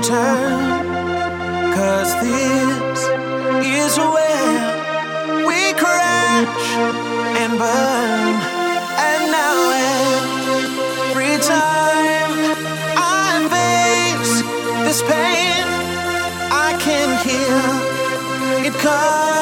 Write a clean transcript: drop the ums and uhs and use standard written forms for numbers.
turn, 'cause this is where we crash and burn. And now every time I face this pain, I can hear it come.